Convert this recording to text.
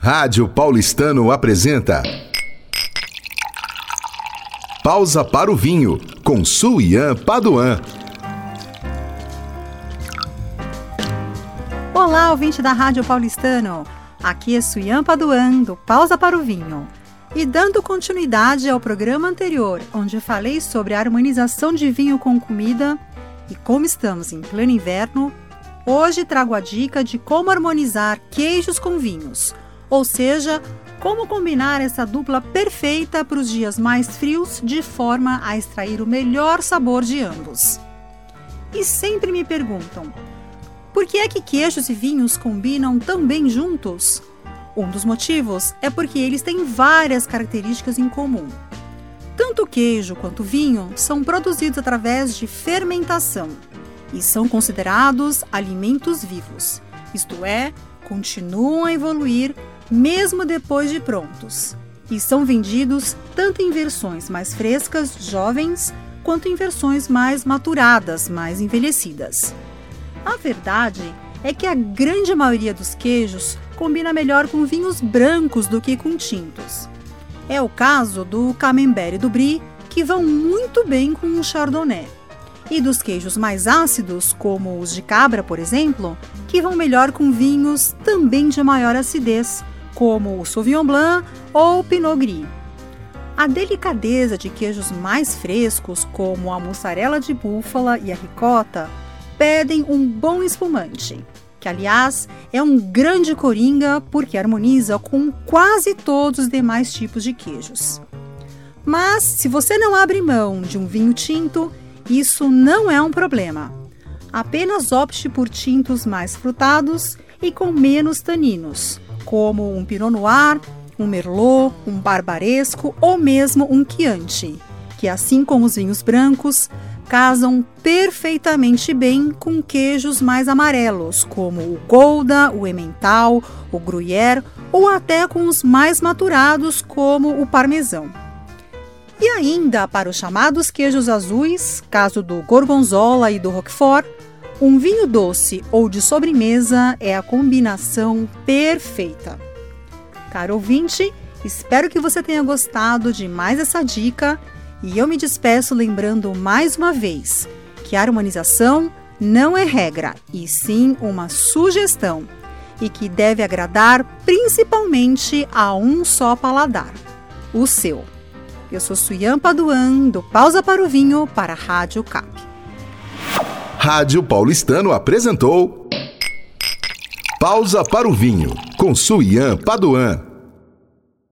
Rádio Paulistano apresenta Pausa para o Vinho, com Suian Paduan. Olá, ouvinte da Rádio Paulistano. Aqui é Suian Paduan, do Pausa para o Vinho. E dando continuidade ao programa anterior, onde falei sobre a harmonização de vinho com comida, e como estamos em pleno inverno, hoje trago a dica de como harmonizar queijos com vinhos, ou seja, como combinar essa dupla perfeita para os dias mais frios de forma a extrair o melhor sabor de ambos. E sempre me perguntam, por que é que queijos e vinhos combinam tão bem juntos? Um dos motivos é porque eles têm várias características em comum. Tanto o queijo quanto o vinho são produzidos através de fermentação e são considerados alimentos vivos, isto é, continuam a evoluir mesmo depois de prontos, e são vendidos tanto em versões mais frescas, jovens, quanto em versões mais maturadas, mais envelhecidas. A verdade é que a grande maioria dos queijos combina melhor com vinhos brancos do que com tintos. É o caso do Camembert e do Brie, que vão muito bem com o Chardonnay, e dos queijos mais ácidos, como os de cabra, por exemplo, que vão melhor com vinhos também de maior acidez, como o Sauvignon Blanc ou o Pinot Gris. A delicadeza de queijos mais frescos, como a mussarela de búfala e a ricota, pedem um bom espumante, que, aliás, é um grande coringa porque harmoniza com quase todos os demais tipos de queijos. Mas, se você não abre mão de um vinho tinto, isso não é um problema. Apenas opte por tintos mais frutados e com menos taninos, como um Pinot Noir, um Merlot, um Barbaresco ou mesmo um Chianti, que, assim como os vinhos brancos, casam perfeitamente bem com queijos mais amarelos, como o Gouda, o Emmental, o Gruyère ou até com os mais maturados, como o Parmesão. E ainda para os chamados queijos azuis, caso do Gorgonzola e do Roquefort, um vinho doce ou de sobremesa é a combinação perfeita. Caro ouvinte, espero que você tenha gostado de mais essa dica e eu me despeço lembrando mais uma vez que a harmonização não é regra, e sim uma sugestão, e que deve agradar principalmente a um só paladar, o seu. Eu sou Suian Paduan, do Pausa para o Vinho, para a Rádio CAP. Rádio Paulistano apresentou Pausa para o Vinho, com Suian Paduan.